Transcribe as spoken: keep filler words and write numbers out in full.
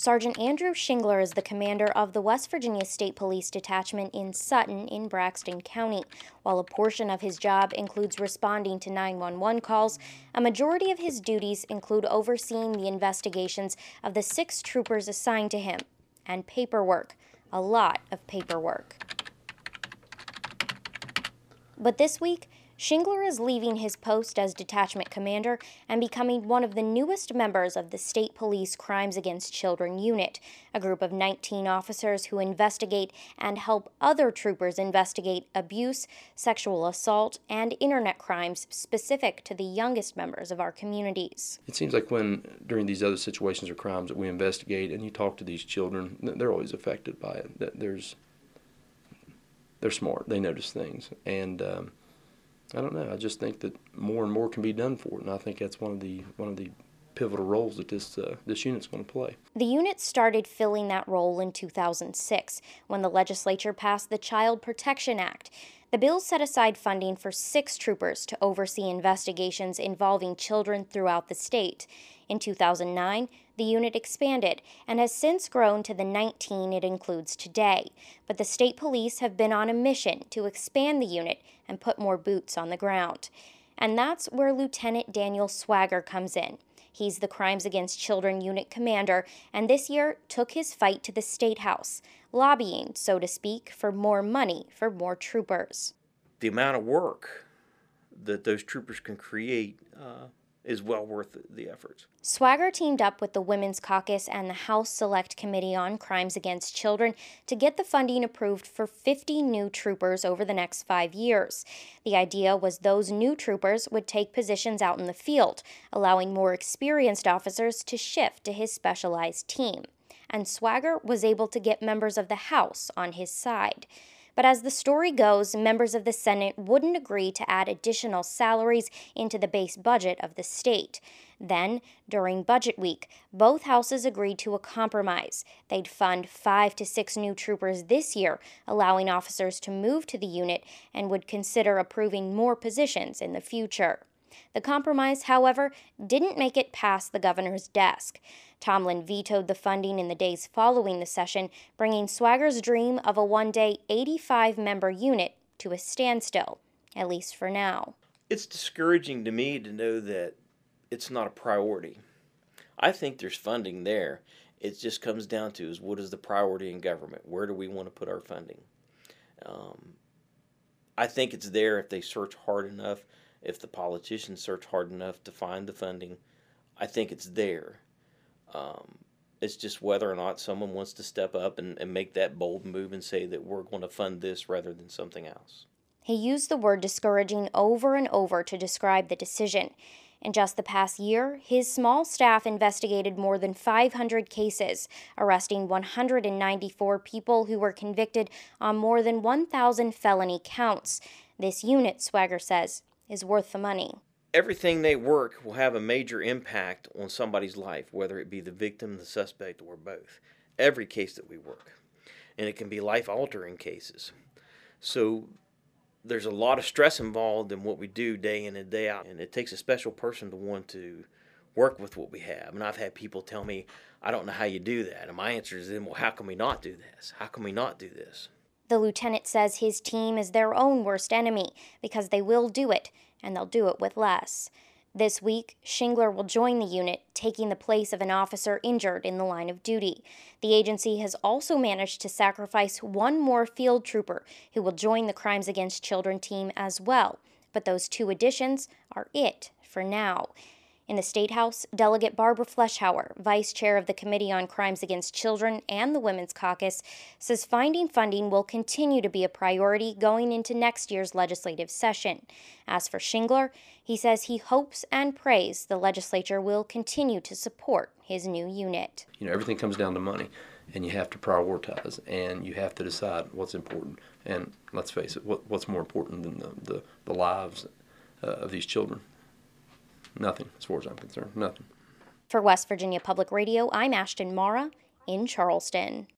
Sergeant Andrew Shingler is the commander of the West Virginia State Police Detachment in Sutton in Braxton County. While a portion of his job includes responding to nine one one calls, a majority of his duties include overseeing the investigations of the six troopers assigned to him, and paperwork, a lot of paperwork. But this week, Shingler is leaving his post as detachment commander and becoming one of the newest members of the State Police Crimes Against Children Unit, a group of nineteen officers who investigate and help other troopers investigate abuse, sexual assault, and internet crimes specific to the youngest members of our communities. It seems like when, during these other situations or crimes that we investigate and you talk to these children, they're always affected by it. There's, they're smart, they notice things, and um, I don't know. I just think that more and more can be done for it, and I think that's one of the one of the pivotal roles that this uh, this unit's going to play. The unit started filling that role in two thousand six when the legislature passed the Child Protection Act. The bill set aside funding for six troopers to oversee investigations involving children throughout the state. In two thousand nine, the unit expanded and has since grown to the nineteen it includes today. But the state police have been on a mission to expand the unit and put more boots on the ground. And that's where Lieutenant Daniel Swagger comes in. He's the Crimes Against Children Unit commander, and this year took his fight to the State House, lobbying, so to speak, for more money for more troopers. The amount of work that those troopers can create uh, is well worth the efforts. Swagger teamed up with the Women's Caucus and the House Select Committee on Crimes Against Children to get the funding approved for fifty new troopers over the next five years. The idea was those new troopers would take positions out in the field, allowing more experienced officers to shift to his specialized team. And Swagger was able to get members of the House on his side. But as the story goes, members of the Senate wouldn't agree to add additional salaries into the base budget of the state. Then, during budget week, both houses agreed to a compromise. They'd fund five to six new troopers this year, allowing officers to move to the unit, and would consider approving more positions in the future. The compromise, however, didn't make it past the governor's desk. Tomlin vetoed the funding in the days following the session, bringing Swagger's dream of a one-day eighty-five member unit to a standstill, at least for now. It's discouraging to me to know that it's not a priority. I think there's funding there. It just comes down to is what is the priority in government? Where do we want to put our funding? Um, I think it's there if they search hard enough, if the politicians search hard enough to find the funding. I think it's there. Um, it's just whether or not someone wants to step up and, and make that bold move and say that we're going to fund this rather than something else. He used the word discouraging over and over to describe the decision. In just the past year, his small staff investigated more than five hundred cases, arresting one hundred ninety-four people who were convicted on more than one thousand felony counts. This unit, Swagger says, is worth the money. Everything they work will have a major impact on somebody's life, whether it be the victim, the suspect, or both. Every case that we work. And it can be life-altering cases. So there's a lot of stress involved in what we do day in and day out. And it takes a special person to want to work with what we have. And I've had people tell me, I don't know how you do that. And my answer is then, well, how can we not do this? How can we not do this? The lieutenant says his team is their own worst enemy because they will do it, and they'll do it with less. This week, Shingler will join the unit, taking the place of an officer injured in the line of duty. The agency has also managed to sacrifice one more field trooper who will join the Crimes Against Children team as well. But those two additions are it for now. In the State House, Delegate Barbara Fleischhauer, vice chair of the Committee on Crimes Against Children and the Women's Caucus, says finding funding will continue to be a priority going into next year's legislative session. As for Shingler, he says he hopes and prays the legislature will continue to support his new unit. You know, everything comes down to money, and you have to prioritize, and you have to decide what's important. And let's face it, what, what's more important than the, the, the lives uh, of these children? Nothing, as far as I'm concerned, nothing. For West Virginia Public Radio, I'm Ashton Mara in Charleston.